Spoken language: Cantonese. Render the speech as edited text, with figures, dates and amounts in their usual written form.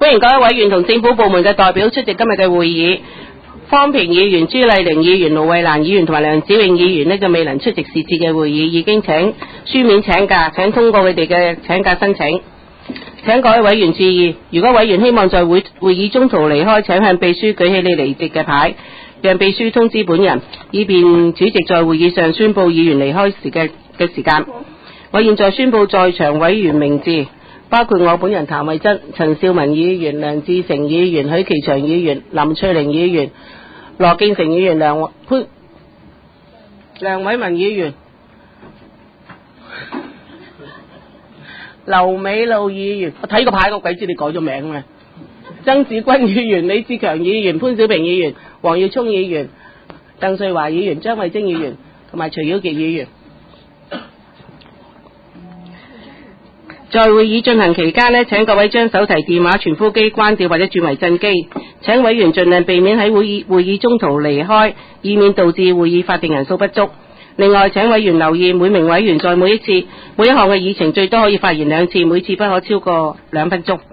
歡迎各位委員同政府部門嘅代表出席今日嘅會議。方平議員、朱麗玲議員、盧慧蘭議員同埋梁子穎議員呢就未能出席是次嘅會議，已經請書面請假，請通過佢哋嘅請假申請。請各位委員注意，如果委員希望在會議中途離開，請向秘書舉起你離席嘅牌，讓秘書通知本人，以便主席在會議上宣佈議員離開嘅時間。我現在宣佈在場委員名字，包括我本人譚慧珍、陳少文議員、梁志成議員、許其祥議員、林翠玲議員、羅敬成議員、梁偉文議員、劉美露議員，我睇個牌個鬼知你改咗名咩？曾子君議員、李志強議員、潘小平議員、黃耀聰議員、鄧瑞華議員、張慧晶議員同埋徐曉傑議員。在會議進行期間呢，請各位將手提電話、傳呼機關掉或者轉為震機。請委員盡量避免喺會議中途離開，以免導致會議法定人數不足。另外，請委員留意，每名委員在每一項嘅議程最多可以發言2次，每次不可超過2分鐘。